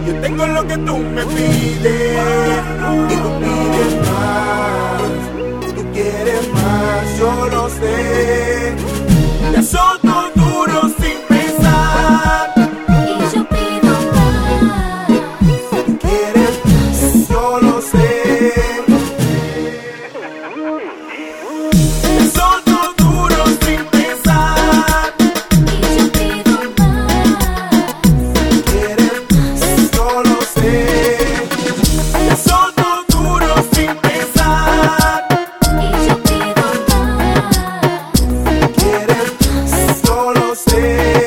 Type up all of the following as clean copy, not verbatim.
Yo tengo lo que tú me pides y tú pides más. Tú quieres más, yo lo sé. Ya soto duro sin pensar. Y yo pido más. Tú quieres más, yo lo sé. Ya soto duro sin pensar. Y yo pido más. Tú quieres más, yo lo sé. Ya soto duro sin pensar. Y yo pido más. Quieres más, yo lo sé.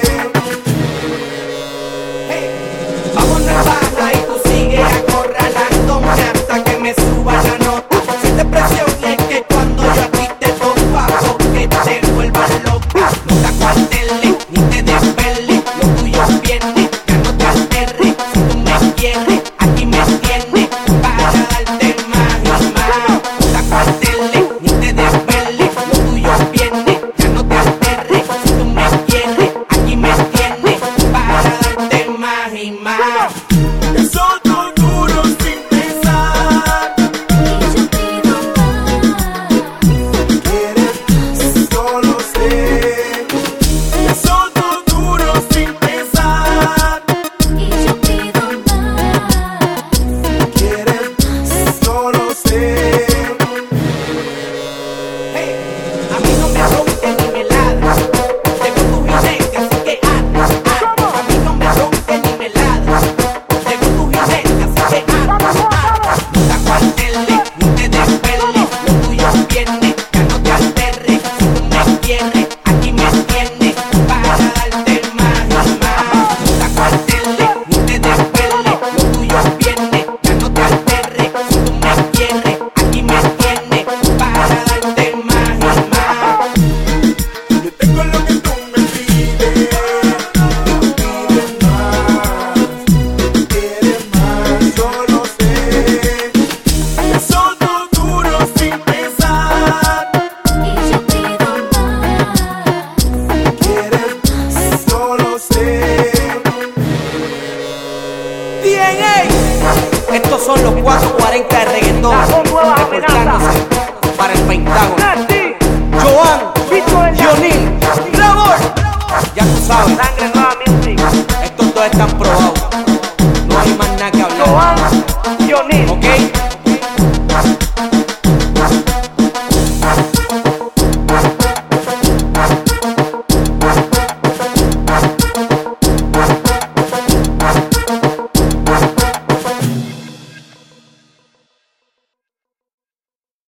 Vamos a baja y tú sigues acorralándome hasta que me suba la nota. Siente presión y es que cuando yo a ti te topa, que te vuelvas loca. No te acuarteles ni te desveles, lo tuyo viene, ya no te alteres. Si tú me quieres, aquí me tienes, para darte más y más. No te acuarteles ni te desveles, lo tuyo viene, ya no te alteres. Si tú me quieres, aquí me tienes, para darte más y más. Ya soto duro sin pensar. Y yo pido más. Quieres más, yo lo sé. Ya soto duro sin pensar. Y yo pido más. Quieres más, yo lo sé. A mí no me rompe ni me ladra. Tengo tu jinete, así que arde, arde. A mí no me rompe ni me ladra. Tengo tu jinete, así que arde, arde. No te acuarteles, ni te desveles. Lo tuyo viene, ya no te alteres. Si tú me quieres, aquí me tienes, para darte más y más. No te acuarteles, ni te desveles. Lo tuyo viene, ya no te alteres. Si tú me quieres, aquí me tienes, para darte más y más. Yo tengo lo que tú me pides y tú pides más. Tú quieres más, yo lo sé. Ya soto duro sin pensar. Y yo pido más. Quieres más, yo lo sé. Bien, estos son los 440 de reggaetón reportándose para el Pentágono. Joan, Yonil, Labor, ya tú sabes, estos dos están probados.